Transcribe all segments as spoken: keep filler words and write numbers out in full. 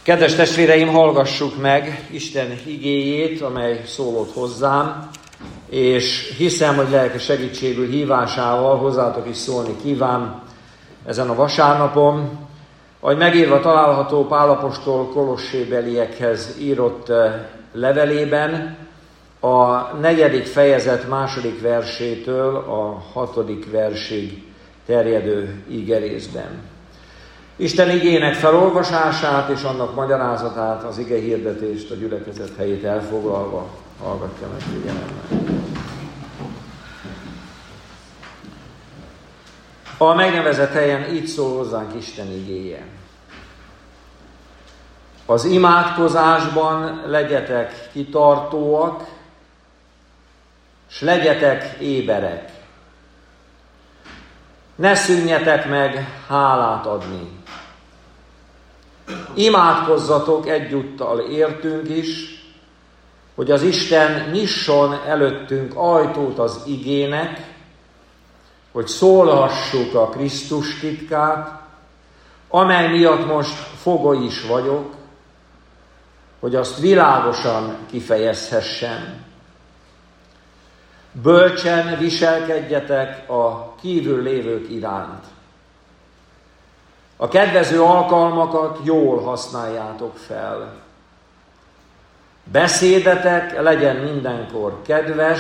Kedves testvéreim, hallgassuk meg Isten igéjét, amely szólott hozzám, és hiszem, hogy lelki segítségül hívásával hozzátok is szólni kíván ezen a vasárnapon, ahogy megírva található Pál apostol kolossébeliekhez írott levelében, a negyedik fejezet második versétől a hatodik versig terjedő igerészben. Isten igének felolvasását és annak magyarázatát, az ige hirdetést a gyülekezet helyét elfoglalva hallgatja meg figyelemmel. A megnevezett helyen így szól hozzánk Isten igéje. Az imádkozásban legyetek kitartóak, s legyetek éberek. Ne szűnjetek meg hálát adni. Imádkozzatok egyúttal értünk is, hogy az Isten nyisson előttünk ajtót az igének, hogy szólhassuk a Krisztus titkát, amely miatt most fogoly is vagyok, hogy azt világosan kifejezhessem. Bölcsen viselkedjetek a kívül lévők iránt. A kedvező alkalmakat jól használjátok fel. Beszédetek legyen mindenkor kedves,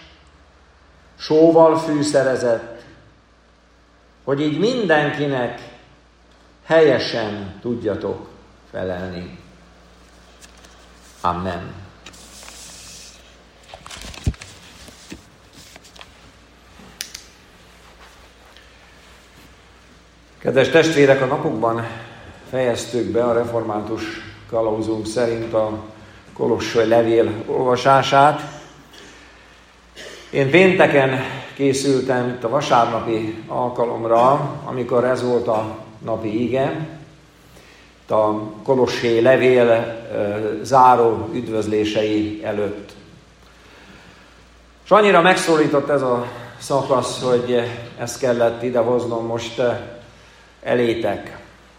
sóval fűszerezett, hogy így mindenkinek helyesen tudjatok felelni. Amen. Kedves testvérek, a napokban fejeztük be a református kalauzunk szerint a Kolossai levél olvasását. Én pénteken készültem itt a vasárnapi alkalomra, amikor ez volt a napi ige, itt a Kolossai levél e, záró üdvözlései előtt. És annyira megszólított ez a szakasz, hogy ezt kellett idehoznom most elétek.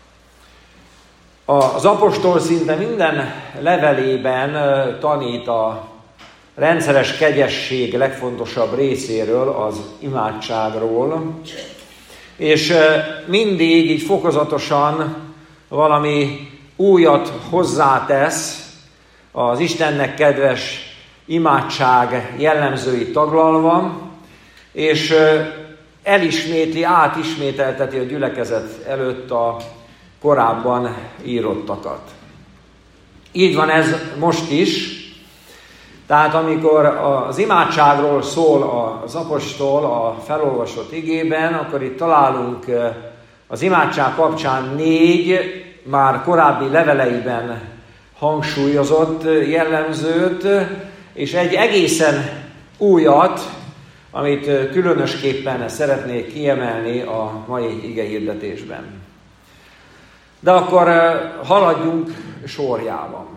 Az apostol szinte minden levelében tanít a rendszeres kegyesség legfontosabb részéről, az imádságról, és mindig így fokozatosan valami újat hozzátesz az Istennek kedves imádság jellemzőit taglalva, és elismétli, átismételteti a gyülekezet előtt a korábban írottakat. Így van ez most is. Tehát amikor az imádságról szól az apostol a felolvasott igében, akkor itt találunk az imádság kapcsán négy már korábbi leveleiben hangsúlyozott jellemzőt, és egy egészen újat, amit különösképpen szeretnék kiemelni a mai igehirdetésben. De akkor haladjunk sorjában.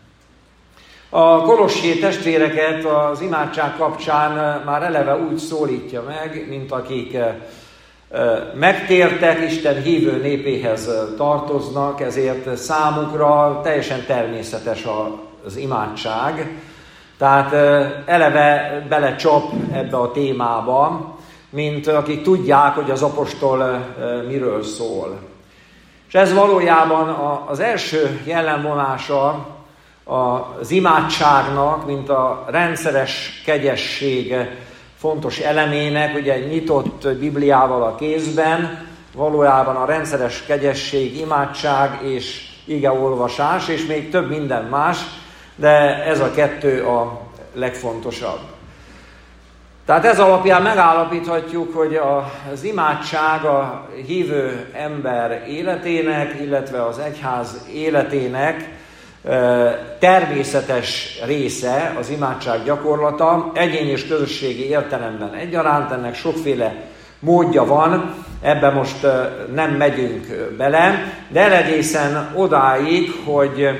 A kolossé testvéreket az imádság kapcsán már eleve úgy szólítja meg, mint akik megtértek, Isten hívő népéhez tartoznak, ezért számukra teljesen természetes az imádság. Tehát eleve belecsap ebbe a témába, mint akik tudják, hogy az apostol miről szól. És ez valójában az első jellemvonása az imádságnak, mint a rendszeres kegyesség fontos elemének, ugye nyitott Bibliával a kézben, valójában a rendszeres kegyesség, imádság és igeolvasás, és még több minden más, de ez a kettő a legfontosabb. Tehát ez alapján megállapíthatjuk, hogy az imádság a hívő ember életének, illetve az egyház életének természetes része az imádság gyakorlata, egyéni és közösségi értelemben egyaránt, ennek sokféle módja van, ebbe most nem megyünk bele, de elegészen odáig, hogy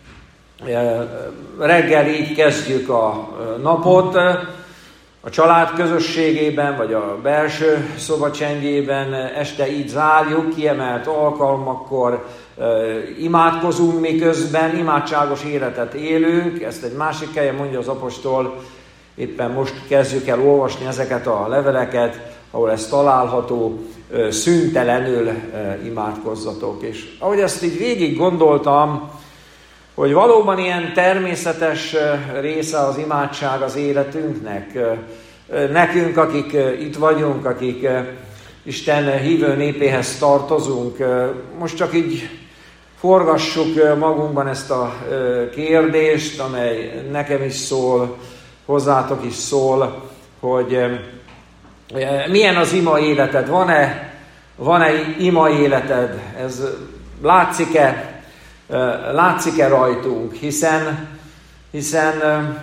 reggel így kezdjük a napot, a család közösségében, vagy a belső szobacsendjében, este így zárjuk, kiemelt alkalmakkor imádkozunk, miközben imádságos életet élünk. Ezt egy másik helyen mondja az apostol, éppen most kezdjük el olvasni ezeket a leveleket, ahol ez található, szüntelenül imádkozzatok. És ahogy ezt így végig gondoltam, hogy valóban ilyen természetes része az imádság az életünknek. Nekünk, akik itt vagyunk, akik Isten hívő népéhez tartozunk, most csak így forgassuk magunkban ezt a kérdést, amely nekem is szól, hozzátok is szól, hogy milyen az ima életed, van-e, van-e ima életed, ez látszik-e, látszik-e rajtunk, hiszen, hiszen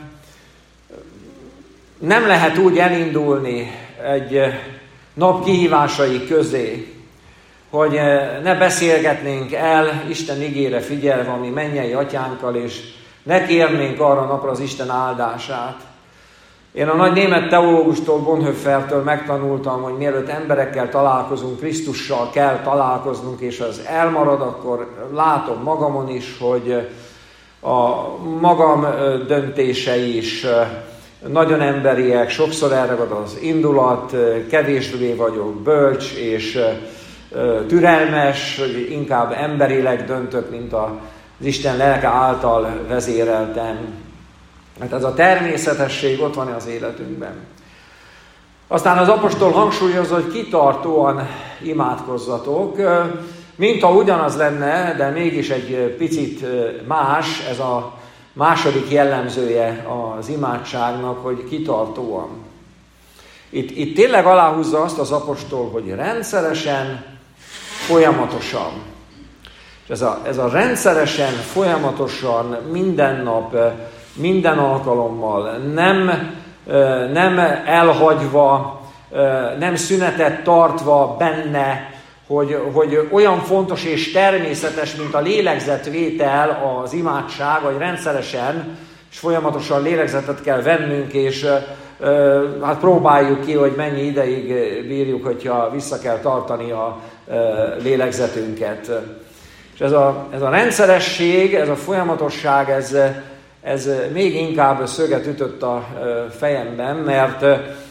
nem lehet úgy elindulni egy nap kihívásai közé, hogy ne beszélgetnénk el Isten igére figyelve a mi mennyei atyánkkal, és ne kérnénk arra napra az Isten áldását. Én a nagy német teológustól, Bonhoeffertől megtanultam, hogy mielőtt emberekkel találkozunk, Krisztussal kell találkoznunk, és ha ez elmarad, akkor látom magamon is, hogy a magam döntései is nagyon emberiek, sokszor elragad az indulat, kevésbé vagyok bölcs és türelmes, hogy inkább emberileg döntök, mint az Isten lelke által vezéreltem. Mert ez a természetesség ott van az életünkben. Aztán az apostol hangsúlyozza, hogy kitartóan imádkozzatok, mint ha ugyanaz lenne, de mégis egy picit más, ez a második jellemzője az imádságnak, hogy kitartóan. Itt, itt tényleg aláhúzza azt az apostol, hogy rendszeresen, folyamatosan. És ez a, ez a rendszeresen, folyamatosan, minden nap, minden alkalommal, nem, nem elhagyva, nem szünetet tartva benne, hogy, hogy olyan fontos és természetes, mint a lélegzetvétel az imádság, hogy rendszeresen és folyamatosan lélegzetet kell vennünk, és hát próbáljuk ki, hogy mennyi ideig bírjuk, hogyha vissza kell tartani a lélegzetünket. És ez a, ez a rendszeresség, ez a folyamatosság, ez, ez még inkább szöget ütött a fejemben, mert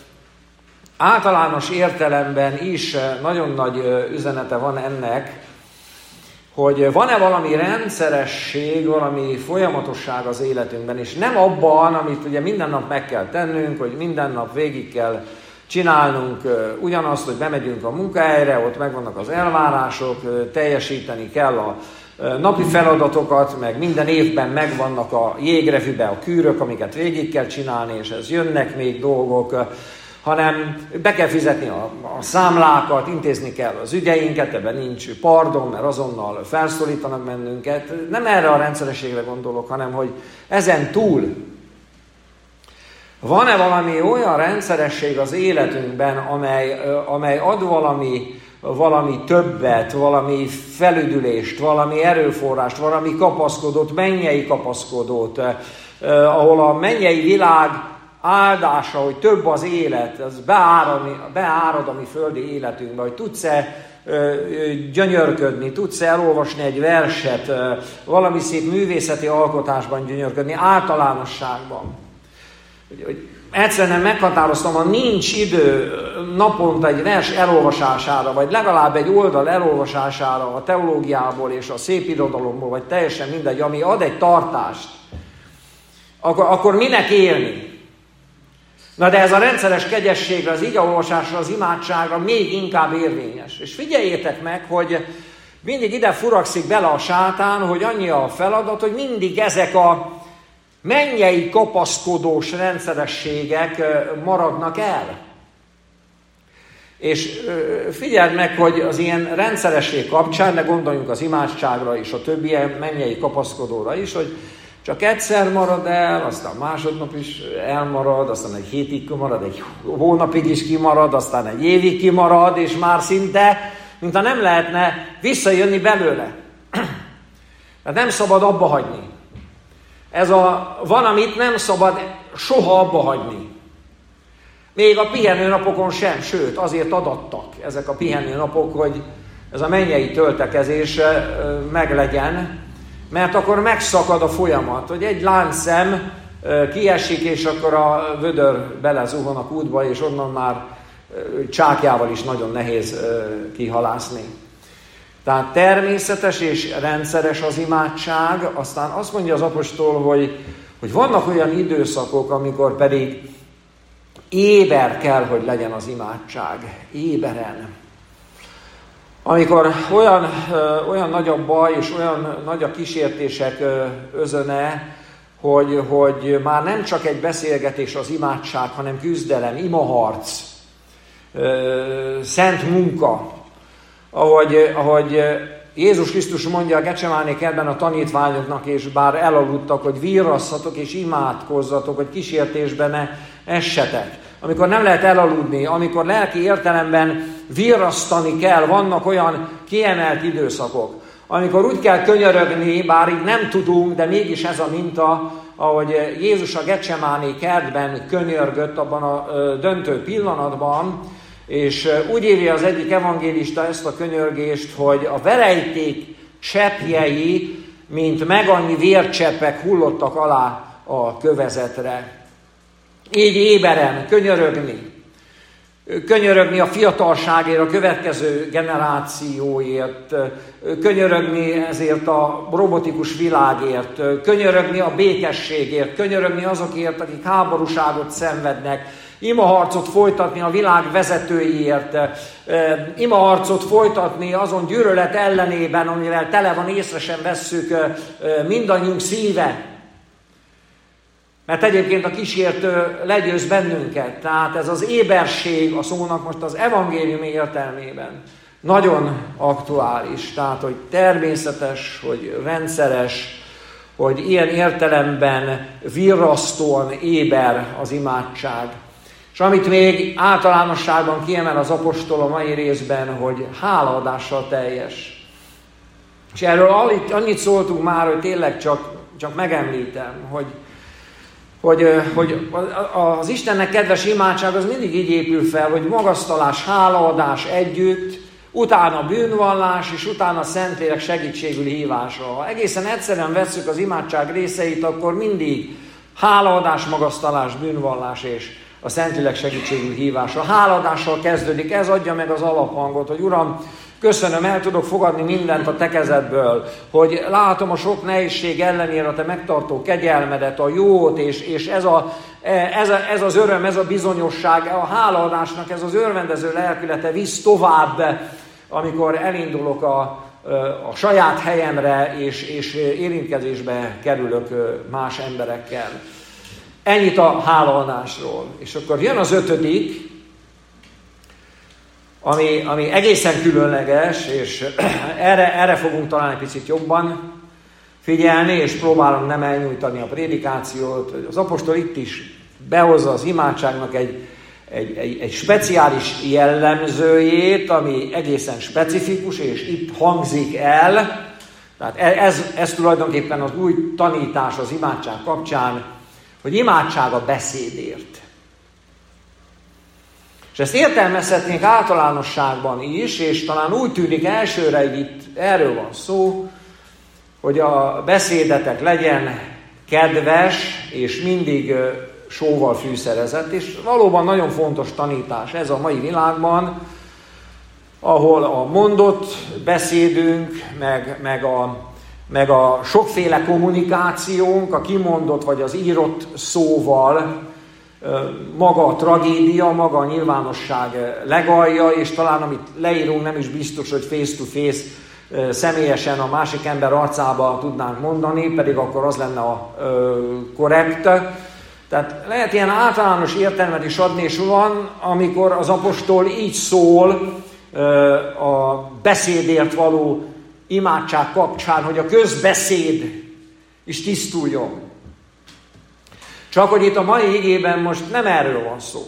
általános értelemben is nagyon nagy üzenete van ennek, hogy van-e valami rendszeresség, valami folyamatosság az életünkben, és nem abban, amit ugye minden nap meg kell tennünk, hogy minden nap végig kell csinálnunk ugyanazt, hogy bemegyünk a munkahelyre, ott megvannak az elvárások, teljesíteni kell a napi feladatokat, meg minden évben megvannak a jégrevűbe a kűrök, amiket végig kell csinálni, és ez jönnek még dolgok, hanem be kell fizetni a, a számlákat, intézni kell az ügyeinket, ebben nincs pardon, mert azonnal felszólítanak bennünket. Nem erre a rendszerességre gondolok, hanem hogy ezen túl van-e valami olyan rendszeresség az életünkben, amely, amely ad valami, valami többet, valami felüdülést, valami erőforrást, valami kapaszkodót, mennyei kapaszkodót, eh, ahol a mennyei világ áldása, hogy több az élet, az beárad, beárad a mi földi életünkbe, hogy tudsz-e ö, gyönyörködni, tudsz-e elolvasni egy verset, ö, valami szép művészeti alkotásban gyönyörködni, általánosságban. Hogy, hogy egyszerűen meghatároztam, ha nincs idő naponta egy vers elolvasására, vagy legalább egy oldal elolvasására a teológiából és a szépirodalomból, vagy teljesen mindegy, ami ad egy tartást, akkor, akkor minek élni? Na de ez a rendszeres kegyességre, az igeolvasásra, az imádságra még inkább érvényes. És figyeljétek meg, hogy mindig ide furakszik bele a sátán, hogy annyi a feladat, hogy mindig ezek a mennyei kapaszkodós rendszerességek maradnak el. És figyeld meg, hogy az ilyen rendszeresség kapcsán, de gondoljunk az imádságra és a többi mennyei kapaszkodóra is, hogy csak egyszer marad el, aztán másodnap is elmarad, aztán egy hétig kimarad, egy hónapig is kimarad, aztán egy évig kimarad, és már szinte, mintha nem lehetne visszajönni belőle. Tehát nem szabad abba hagyni. Ez a, van, amit nem szabad soha abba hagyni. Még a pihenőnapokon sem, sőt, azért adattak ezek a pihenőnapok, hogy ez a mennyei töltekezés meglegyen, mert akkor megszakad a folyamat, hogy egy láncszem kiesik, és akkor a vödör belezuhan a kútba, és onnan már csákjával is nagyon nehéz kihalászni. Tehát természetes és rendszeres az imádság, aztán azt mondja az apostol, hogy, hogy vannak olyan időszakok, amikor pedig éber kell, hogy legyen az imádság, éberen. Amikor olyan, olyan nagy a baj, és olyan nagy a kísértések özöne, hogy, hogy már nem csak egy beszélgetés az imádság, hanem küzdelem, imaharc, szent munka, ahogy, ahogy Jézus Krisztus mondja a Gecsemáné kertben a tanítványoknak, és bár elaludtak, hogy virrasszatok és imádkozzatok, hogy kísértésbe ne essetek. Amikor nem lehet elaludni, amikor lelki értelemben virrasztani kell, vannak olyan kiemelt időszakok, amikor úgy kell könyörögni, bár így nem tudunk, de mégis ez a minta, ahogy Jézus a Gecsemáné kertben könyörgött abban a döntő pillanatban, és úgy írja az egyik evangélista ezt a könyörgést, hogy a verejték cseppjei, mint megannyi vércseppek hullottak alá a kövezetre. Így éberen könyörögni. Könyörögni a fiatalságért, a következő generációért, könyörögni ezért a robotikus világért, könyörögni a békességért, könyörögni azokért, akik háborúságot szenvednek, imaharcot folytatni a világ vezetőiért, imaharcot folytatni azon gyűlölet ellenében, amivel tele van, észre sem vesszük mindannyiunk szíve. Mert egyébként a kísértő legyőz bennünket. Tehát ez az éberség a szónak most az evangélium értelmében nagyon aktuális. Tehát, hogy természetes, hogy rendszeres, hogy ilyen értelemben virrasztóan éber az imádság. És amit még általánosságban kiemel az apostol a mai részben, hogy hálaadással teljes. És erről annyit szóltunk már, hogy tényleg csak, csak megemlítem, hogy Hogy, hogy az Istennek kedves imádság az mindig így épül fel, hogy magasztalás, hálaadás együtt, utána bűnvallás, és utána Szentlélek segítségül hívása. Ha egészen egyszerűen vesszük az imádság részeit, akkor mindig hálaadás, magasztalás, bűnvallás és a Szentlélek segítségül hívása. Hálaadással kezdődik, ez adja meg az alaphangot, hogy Uram, köszönöm, el tudok fogadni mindent a te kezedből, hogy látom a sok nehézség ellenére a te megtartó kegyelmedet, a jót, és, és ez, a, ez, a, ez az öröm, ez a bizonyosság, a hálaadásnak ez az örvendező lelkülete visz tovább, amikor elindulok a, a saját helyemre, és, és érintkezésbe kerülök más emberekkel. Ennyit a hálaadásról. És akkor jön az ötödik, Ami, ami egészen különleges, és erre, erre fogunk talán egy picit jobban figyelni, és próbálom nem elnyújtani a prédikációt. Az apostol itt is behozza az imádságnak egy, egy, egy, egy speciális jellemzőjét, ami egészen specifikus, és itt hangzik el. Tehát ez, ez tulajdonképpen az új tanítás az imádság kapcsán, hogy imádság a beszédért. És ezt értelmezhetnénk általánosságban is, és talán úgy tűnik elsőre, hogy itt erről van szó, hogy a beszédetek legyen kedves, és mindig sóval fűszerezett, és valóban nagyon fontos tanítás ez a mai világban, ahol a mondott beszédünk, meg, meg, a, meg a sokféle kommunikációnk, a kimondott vagy az írott szóval, maga a tragédia, maga a nyilvánosság legalja, és talán amit leírunk nem is biztos, hogy face to face személyesen a másik ember arcába tudnánk mondani, pedig akkor az lenne a korrekt. Tehát lehet ilyen általános értelmet is adni, és van, amikor az apostol így szól a beszédért való imádság kapcsán, hogy a közbeszéd is tisztuljon. Csak hogy itt a mai igében most nem erről van szó,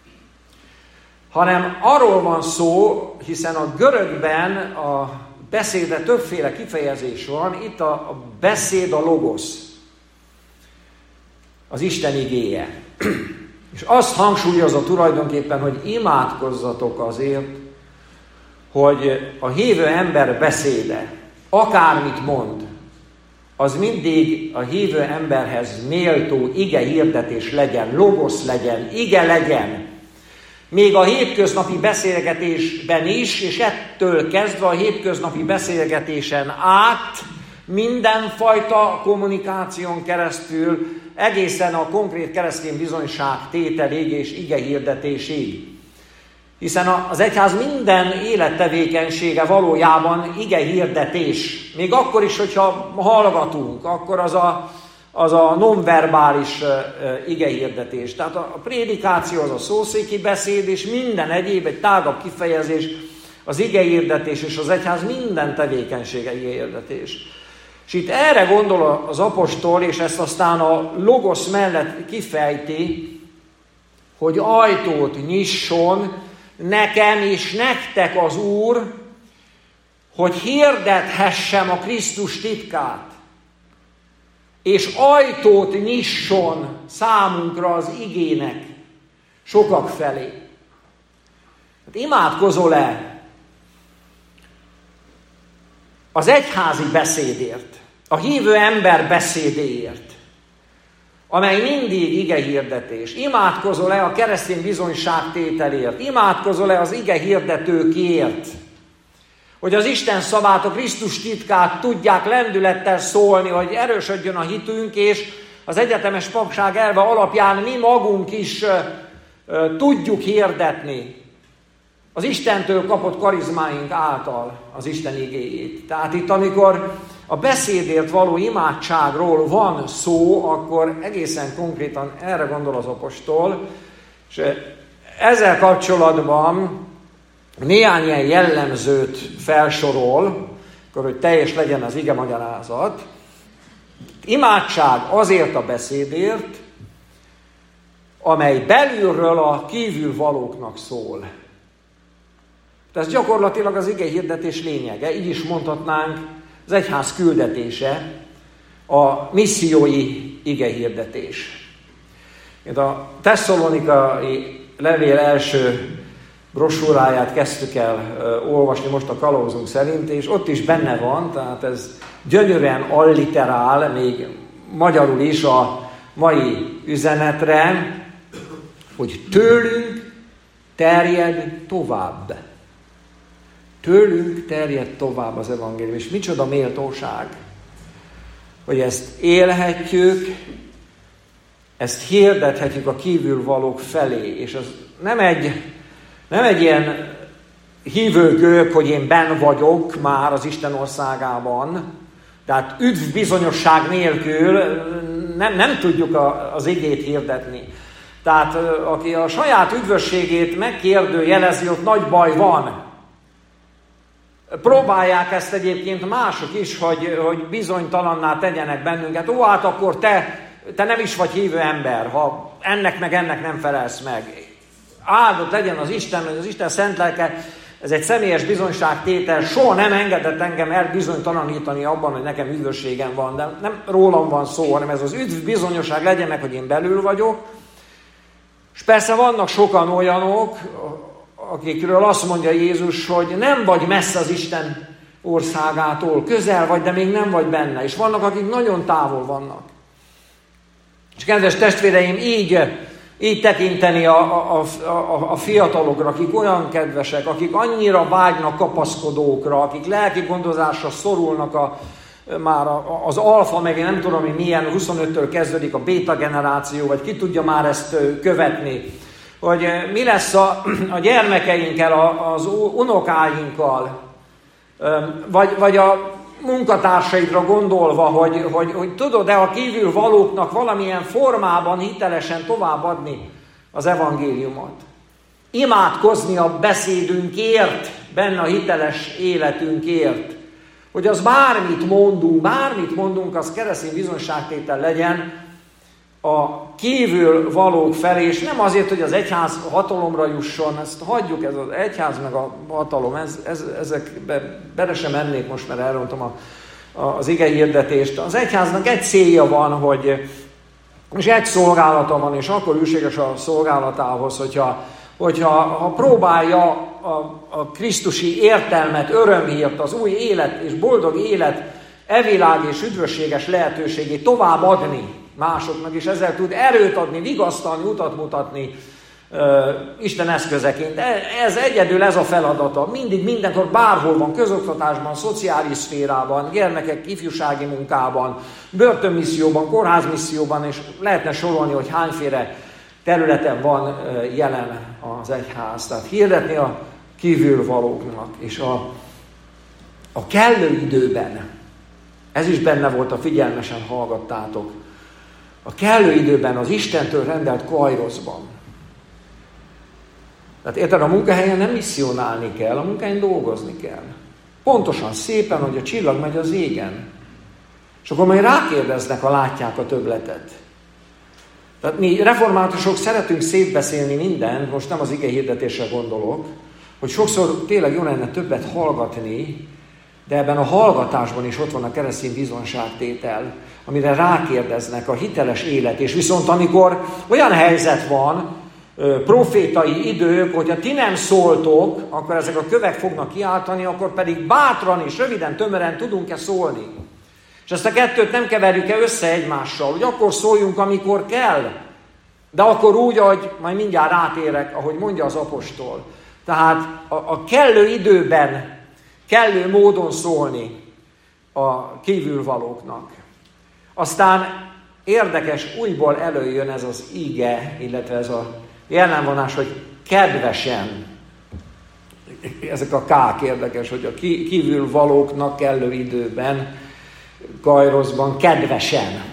hanem arról van szó, hiszen a görögben a beszédre többféle kifejezés van, itt a, a beszéd a logosz, az Isten igéje. És azt hangsúlyozza tulajdonképpen, hogy imádkozzatok azért, hogy a hívő ember beszéde, akármit mond, az mindig a hívő emberhez méltó ige hirdetés legyen, logosz legyen, ige legyen. Még a hétköznapi beszélgetésben is, és ettől kezdve a hétköznapi beszélgetésen át, mindenfajta kommunikáción keresztül, egészen a konkrét keresztény bizonyság tételig és ige hirdetésig. Hiszen az egyház minden élettevékenysége valójában ige hirdetés. Még akkor is, hogyha hallgatunk, akkor az a, az a nonverbális uh, ige hirdetés. Tehát a prédikáció az a szószéki beszéd, és minden egyéb, egy tágabb kifejezés, az ige hirdetés, és az egyház minden tevékenysége ige hirdetés. És itt erre gondol az apostol, és ezt aztán a logosz mellett kifejti, hogy ajtót nyisson nekem és nektek az Úr, hogy hirdethessem a Krisztus titkát, és ajtót nyisson számunkra az igének sokak felé. Hát imádkozol-e az egyházi beszédért, a hívő ember beszédéért, amely mindig ige hirdetés? Imádkozol-e a keresztény bizonyságtételért? Imádkozol-e az ige hirdetőkért? Hogy az Isten szavát, a Krisztus titkát tudják lendülettel szólni, hogy erősödjön a hitünk, és az egyetemes papság elve alapján mi magunk is uh, uh, tudjuk hirdetni az Istentől kapott karizmáink által az Isten igéjét. Tehát itt, amikor a beszédért való imádságról van szó, akkor egészen konkrétan erre gondol az apostol, és ezzel kapcsolatban néhány ilyen jellemzőt felsorol, akkor, hogy teljes legyen az ige magyarázat. Imádság azért a beszédért, amely belülről a kívülvalóknak szól. Ez gyakorlatilag az ige hirdetés lényege, így is mondhatnánk, az egyház küldetése, a missziói ige hirdetés. A Tesszalonikai levél első brosúráját kezdtük el uh, olvasni most a kalauzunk szerint, és ott is benne van, tehát ez gyönyörűen alliterál, még magyarul is a mai üzenetre, hogy tőlünk terjed tovább. Tőlünk terjed tovább az evangélium, és micsoda méltóság, hogy ezt élhetjük, ezt hirdethetjük a kívülvalók felé, és az nem egy, nem egy ilyen hívőgők, hogy én benn vagyok már az Isten országában, tehát üdv bizonyosság nélkül nem, nem tudjuk a, az igét hirdetni. Tehát aki a saját üdvösségét megkérdőjelezi, ott nagy baj van. Próbálják ezt egyébként mások is, hogy, hogy bizonytalanná tegyenek bennünket. Ó, hát akkor te, te nem is vagy hívő ember, ha ennek meg ennek nem felelsz meg. Áldott legyen az Isten, az Isten szent lelke, ez egy személyes bizonyságtétel, soha nem engedett engem elbizonytalanítani abban, hogy nekem üdvösségem van, de nem rólam van szó, hanem ez az üdv bizonyosság legyen meg, hogy én belül vagyok. És persze vannak sokan olyanok, akikről azt mondja Jézus, hogy nem vagy messze az Isten országától, közel vagy, de még nem vagy benne. És vannak, akik nagyon távol vannak. És kedves testvéreim, így, így tekinteni a, a, a, a fiatalokra, akik olyan kedvesek, akik annyira vágynak kapaszkodókra, akik lelki gondozásra szorulnak a, már a, az alfa, meg én nem tudom, hogy milyen, huszonöttől kezdődik a béta generáció, vagy ki tudja már ezt követni, hogy mi lesz a, a gyermekeinkkel, a, az unokáinkkal, vagy, vagy a munkatársaidra gondolva, hogy, hogy, hogy tudod-e a kívül valóknak valamilyen formában hitelesen továbbadni az evangéliumot. Imádkozni a beszédünkért, benne a hiteles életünkért, hogy az bármit mondunk, bármit mondunk, az keresztény bizonyságtétel legyen a kívül valók felé, és nem azért, hogy az egyház hatalomra jusson, ezt hagyjuk, ez az egyház meg a hatalom, ez, ez, ezekbe bele sem mennék most, mert elrontom a, a, az ige hirdetést. Az egyháznak egy célja van, hogy, és egy szolgálata van, és akkor hűséges a szolgálatához, hogyha hogyha ha próbálja a, a krisztusi értelmet, örömhírt, az új élet és boldog élet evilág és üdvösséges lehetőségét továbbadni másoknak, és ezzel tud erőt adni, vigasztalni, utat mutatni uh, Isten eszközeként. Ez egyedül ez a feladata. Mindig, mindenkor, bárhol van, közoktatásban, szociális szférában, gyermekek ifjúsági munkában, börtönmisszióban, kórházmisszióban, és lehetne sorolni, hogy hányféle területen van jelen az egyház. Tehát hirdetni a kívülvalóknak, és a, a kellő időben, ez is benne volt, a figyelmesen hallgattátok, a kellő időben, az Istentől rendelt kairoszban. Tehát érted, a munkahelyen nem misszionálni kell, a munkahelyen dolgozni kell. Pontosan, szépen, hogy a csillag megy az égen. És akkor majd rákérdeznek, ha látják a többletet. Tehát mi reformátusok szeretünk szétbeszélni mindent, most nem az ige hirdetésre gondolok, hogy sokszor tényleg jó lenne többet hallgatni, de ebben a hallgatásban is ott van a keresztény bizonságtétel, amire rákérdeznek a hiteles élet. És viszont amikor olyan helyzet van, profétai idők, hogyha ti nem szóltok, akkor ezek a kövek fognak kiáltani, akkor pedig bátran és röviden, tömören tudunk-e szólni. És ezt a kettőt nem keverjük-e össze egymással, hogy akkor szóljunk, amikor kell, de akkor úgy, ahogy majd mindjárt rátérek, ahogy mondja az apostol. Tehát a, a kellő időben, kellő módon szólni a kívülvalóknak. Aztán érdekes, újból előjön ez az ige, illetve ez a jelenvonás, hogy kedvesen. Ezek a kák érdekes, hogy a kívülvalóknak kellő időben, kairoszban, kedvesen.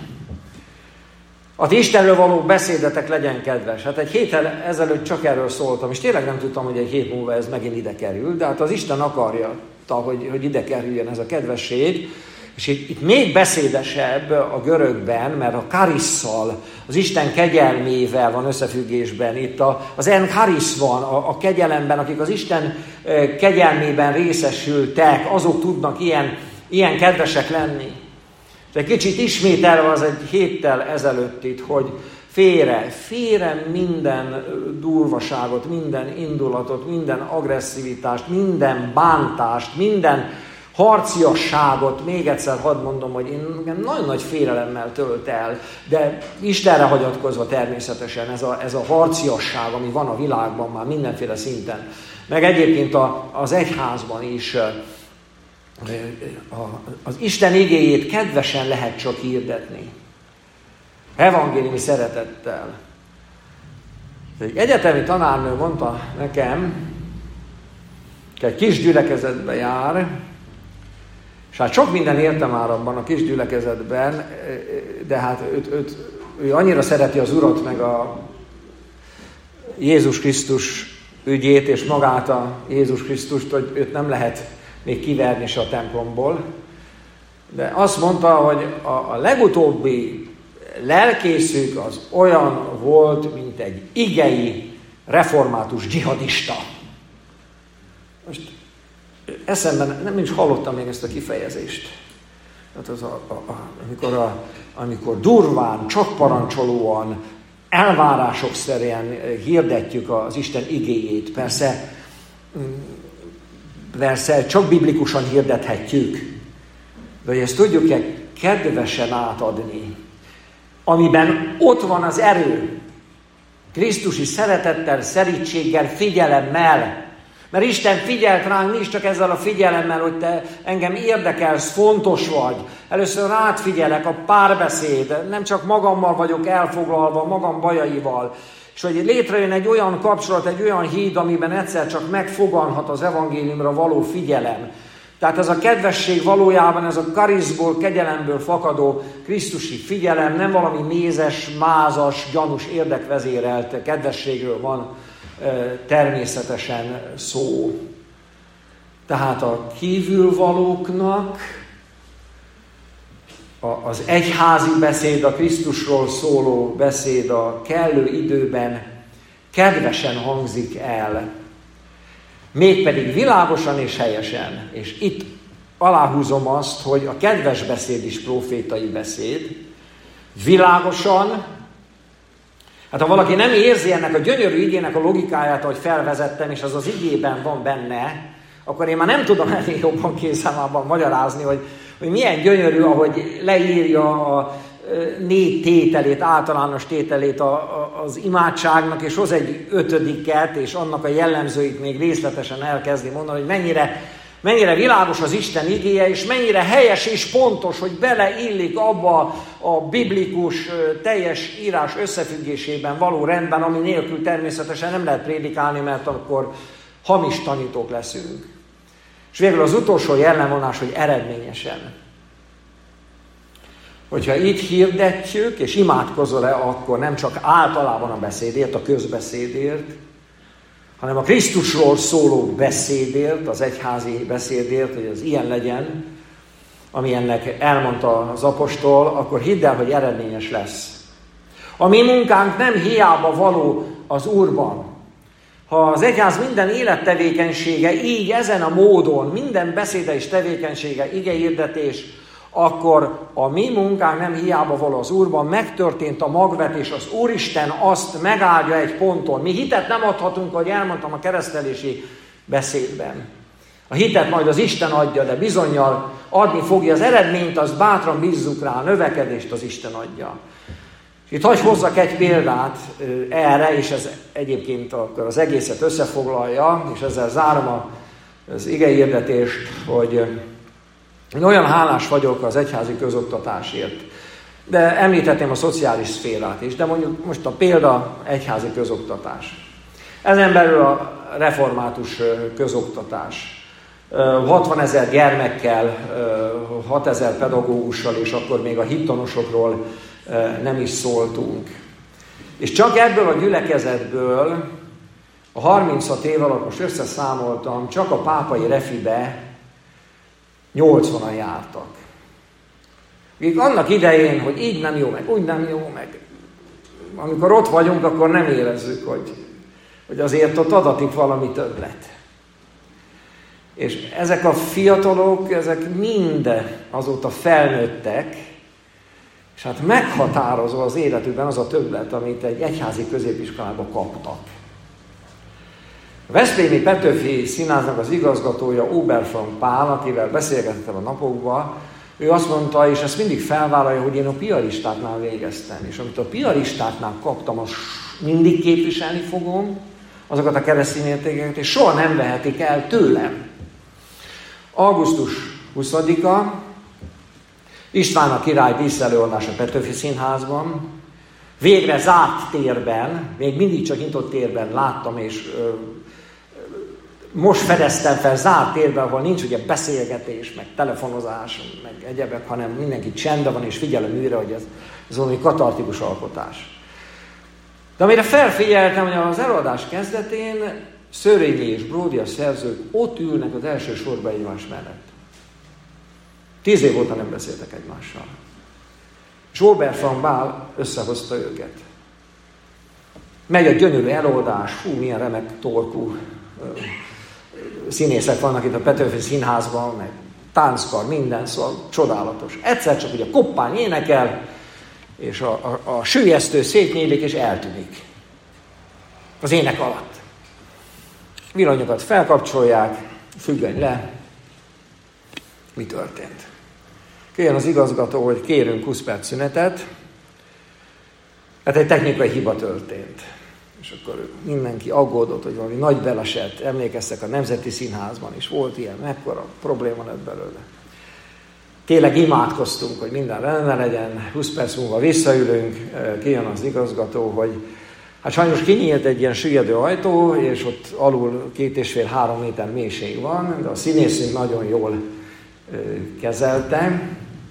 Az Istenről való beszédetek legyen kedves. Hát egy héttel ezelőtt csak erről szóltam, és tényleg nem tudtam, hogy egy hét múlva ez megint ide kerül, de hát az Isten akarja, hogy, hogy ide kerüljön ez a kedvesség. És itt, itt még beszédesebb a görögben, mert a karisszal, az Isten kegyelmével van összefüggésben. Itt a, az en karisz van a, a kegyelemben, akik az Isten kegyelmében részesültek, azok tudnak ilyen, ilyen kedvesek lenni. De kicsit ismételve az egy héttel ezelőtt itt, hogy félre, félre minden durvaságot, minden indulatot, minden agresszivitást, minden bántást, minden harciasságot, még egyszer hadd mondom, hogy én nagyon nagy félelemmel tölt el, de Istenre hagyatkozva természetesen ez a, ez a harciasság, ami van a világban már mindenféle szinten, meg egyébként a, az egyházban is az Isten igéjét kedvesen lehet csak hirdetni. Evangéliumi szeretettel. Egy egyetemi tanárnő mondta nekem, egy kis gyülekezetbe jár, és hát sok minden értem már abban a kis gyülekezetben, de hát őt, őt, ő annyira szereti az Urat, meg a Jézus Krisztus ügyét, és magát a Jézus Krisztust, hogy őt nem lehet még kiverni se a templomból. De azt mondta, hogy a, a legutóbbi lelkészük az olyan volt, mint egy igei református dzsihadista. Most eszemben nem is hallottam még ezt a kifejezést. Tehát az a, a, a, amikor, a, amikor durván, csak parancsolóan, elvárások szerűen hirdetjük az Isten igéjét. Persze, persze csak biblikusan hirdethetjük, de hogy ezt tudjuk-e kedvesen átadni, amiben ott van az erő, krisztusi szeretettel, szerítséggel, figyelemmel. Mert Isten figyelt ránk, nincs csak ezzel a figyelemmel, hogy te engem érdekelsz, fontos vagy. Először rád figyelek, a párbeszéd, nem csak magammal vagyok elfoglalva, magam bajaival. És hogy létrejön egy olyan kapcsolat, egy olyan híd, amiben egyszer csak megfoganhat az evangéliumra való figyelem. Tehát ez a kedvesség valójában, ez a kariszból, kegyelemből fakadó krisztusi figyelem, nem valami mézes, mázas, gyanús, érdekvezérelt kedvességről van természetesen szó. Tehát a kívülvalóknak az egyházi beszéd, a Krisztusról szóló beszéd a kellő időben kedvesen hangzik el, mégpedig világosan és helyesen. És itt aláhúzom azt, hogy a kedves beszéd is profétai beszéd, világosan, Hát ha valaki nem érzi ennek a gyönyörű igének a logikáját, ahogy felvezettem, és az az igében van benne, akkor én már nem tudom ennél jobban kézzelmában magyarázni, hogy, hogy milyen gyönyörű, ahogy leírja a négy tételét, általános tételét a, a, az imádságnak, és hoz egy ötödiket, és annak a jellemzőit még részletesen elkezdi mondani, hogy mennyire, mennyire világos az Isten igéje, és mennyire helyes és pontos, hogy beleillik abba a biblikus, teljes írás összefüggésében való rendben, ami nélkül természetesen nem lehet prédikálni, mert akkor hamis tanítók leszünk. És végül az utolsó jellemvonás, hogy eredményesen. Hogyha így hirdetjük, és imádkozol-e, akkor nem csak általában a beszédért, a közbeszédért, hanem a Krisztusról szóló beszédért, az egyházi beszédért, hogy az ilyen legyen, ami ennek elmondta az apostol, akkor hidd el, hogy eredményes lesz. A mi munkánk nem hiába való az Úrban. Ha az egyház minden élettevékenysége így, ezen a módon, minden beszéde és tevékenysége, igehirdetés, akkor a mi munkánk nem hiába való az Úrban, megtörtént a magvetés, az Úristen azt megáldja egy ponton. Mi hitet nem adhatunk, ahogy elmondtam a keresztelési beszédben. A hitet majd az Isten adja, de bizonnyal adni fogja az eredményt, azt bátran bízzuk rá, a növekedést az Isten adja. Itt hagy hozzak egy példát erre, és ez egyébként akkor az egészet összefoglalja, és ezzel zárom az igehirdetést, hogy én olyan hálás vagyok az egyházi közoktatásért, de említhetném a szociális szférát is, de mondjuk most a példa egyházi közoktatás. Ezen belül a református közoktatás. hatvanezer gyermekkel, hatezer pedagógussal, és akkor még a hittanosokról nem is szóltunk. És csak ebből a gyülekezetből a harminchat év alatt, most összeszámoltam, csak a pápai refibe nyolcvanan jártak. Még annak idején, hogy így nem jó, meg úgy nem jó, meg amikor ott vagyunk, akkor nem érezzük, hogy, hogy azért ott adatik valami többlet. És ezek a fiatalok, ezek mind azóta felnőttek, és hát meghatározó az életükben az a többlet, amit egy egyházi középiskolában kaptak. A veszprémi Petőfi Színháznak az igazgatója, Oberfrank Pál, akivel beszélgettem a napokban, ő azt mondta, és ezt mindig felvállalja, hogy én a piaristáknál végeztem, és amit a piaristáknál kaptam, azt mindig képviselni fogom, azokat a keresztény értékeket, és soha nem vehetik el tőlem. augusztus huszadika, István a király díszelőadás a Petőfi Színházban, végre zárt térben, még mindig csak nyitott térben láttam, és ö, most fedeztem fel zárt térben, ahol nincs ugye beszélgetés, meg telefonozás, meg egyebek, hanem mindenki csendben van, és figyel a műre, hogy ez, ez valami katartikus alkotás. De amire felfigyeltem, hogy az előadás kezdetén Szörényi és Bródi, a szerzők ott ülnek az első sorba egymás mellett. Tíz év óta nem beszéltek egymással. És Oberfrank Pál összehozta őket. Megy a gyönyörű előadás, hú, milyen remek torkú színészek vannak itt a Petőfi Színházban, meg tánckar, minden, szóval csodálatos. Egyszer csak ugye koppány énekel, és a, a, a süllyesztő szétnyílik, és eltűnik. Az ének alatt. Villanyokat felkapcsolják, függöny le. Mi történt? Kérjen az igazgató, hogy kérünk húsz perc szünetet. Hát egy technikai hiba történt. És akkor mindenki aggódott, hogy valami nagy beleset. Emlékeztek, a Nemzeti Színházban is volt ilyen, mekkora probléma lett belőle. Tényleg imádkoztunk, hogy minden rendben legyen, húsz perc múlva visszaülünk, kijön az igazgató, hogy hát sajnos kinyílt egy ilyen süllyedő ajtó, és ott alul két és fél három méter mélység van, de a színészünk nagyon jól kezelte,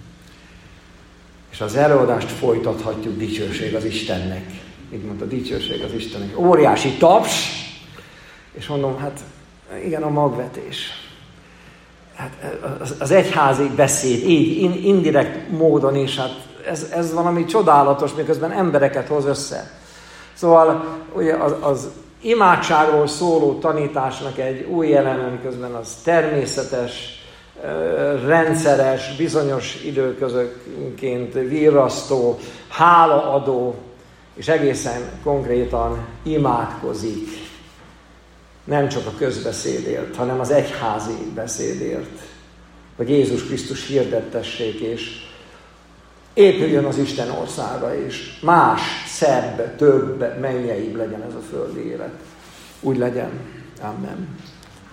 és az előadást folytathatjuk, dicsőség az Istennek. Így mondta, dicsőség az Istennek. Óriási taps, és mondom, hát igen, a magvetés. Hát az, az egyházi beszéd, így indirekt módon is, hát ez, ez valami csodálatos, miközben embereket hoz össze. Szóval ugye az, az imádságról szóló tanításnak egy új eleme, miközben az természetes, rendszeres, bizonyos időközönként virrasztó, hálaadó, és egészen konkrétan imádkozik. Nem csak a közbeszédért, hanem az egyházi beszédért, hogy Jézus Krisztus hirdettessék, és épüljön az Isten országa, és más, szebb, több, mennyeibb legyen ez a földi élet. Úgy legyen. Amen.